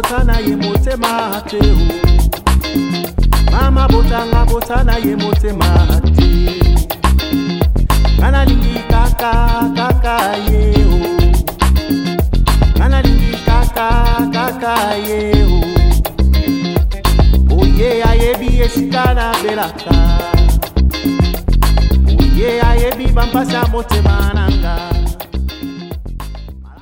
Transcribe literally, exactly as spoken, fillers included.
botana ye motema te o. Mama botanga botana ye motema te. Kana lingi kaka kaka ye o. Kana lingi kaka kaka ye o. Oye ayebi esikana belaka. Oye ayebi bampasa motema nanga.